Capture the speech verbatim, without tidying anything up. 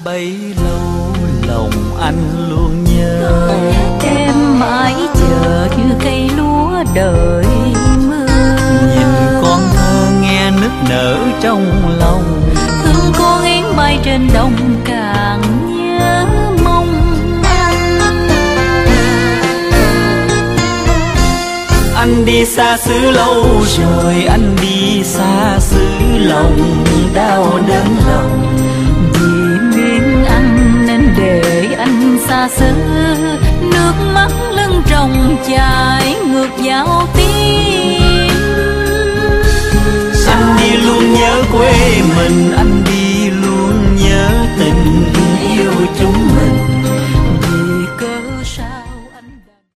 bấy lâu lòng anh luôn nhớ. Em mãi chờ như cây lúa đợi mưa. Nhìn con thơ nghe nức nở trong lòng. Thương con én bay trên đồng càng nhớ mong anh. Anh đi xa xứ lâu rồi, anh đi xa xứ lòng đau đớn lòng. Vì nguyện anh nên để anh xa xứ, nước mắt lưng tròng chảy ngược vào tim. Anh đi luôn nhớ quê mình.